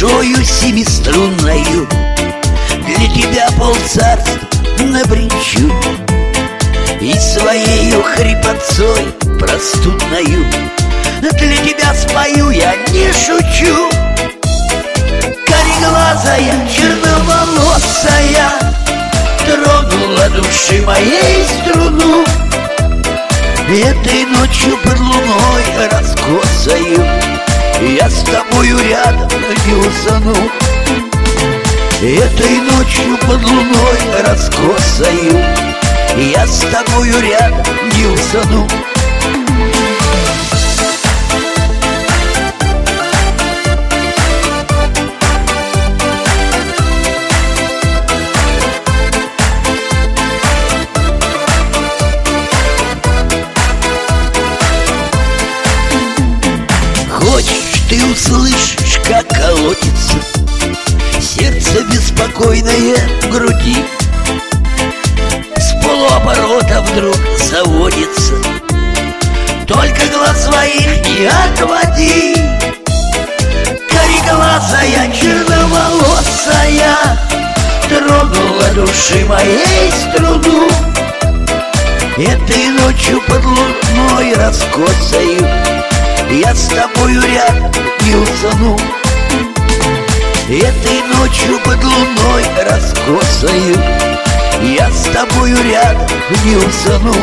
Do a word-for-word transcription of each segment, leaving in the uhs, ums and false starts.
душою семиструнною для тебя полцарства набречу, и своею хрипотцой простудною для тебя спою, я не шучу. Кореглазая, черноволосая тронула души моей струну. Этой ночью под луной раскосою я с тобою рядом не усну. Этой ночью под луной раскосою я с тобою рядом не усну. Хочешь, ты услышишь, как колотится сердце беспокойное в груди, с полуоборота вдруг заводится, только глаз своих не отводи. Кореглазая, черноволосая тронула души моей струну. Этой ночью под луной раскосою я с тобою рядом не усну. Этой ночью под луной раскосою я с тобою рядом не усну.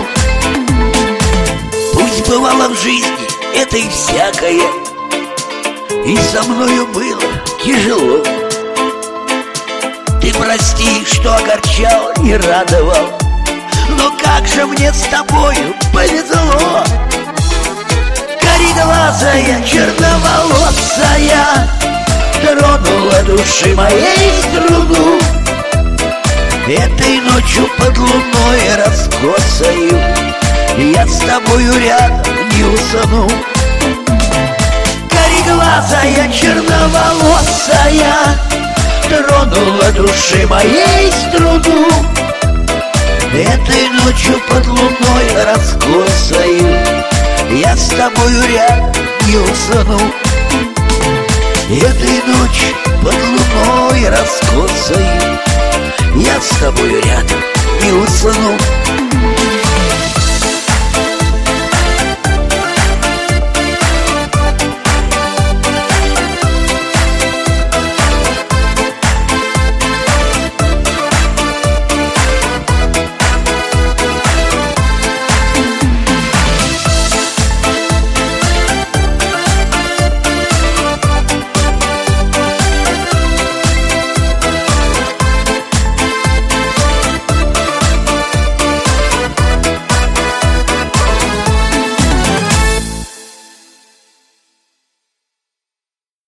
Пусть бывало в жизни это и всякое, и со мною было тяжело. Ты прости, что огорчал, не радовал, но как же мне с тобою повезло. Кореглазая, черноволосая тронула души моей струну. Этой ночью под луной раскосою я с тобою рядом не усну. Кореглазая, черноволосая тронула души моей струну. Этой ночью под луной раскосою я с тобою рядом не усну. Этой ночью под луной раскосою я с тобою рядом не усну.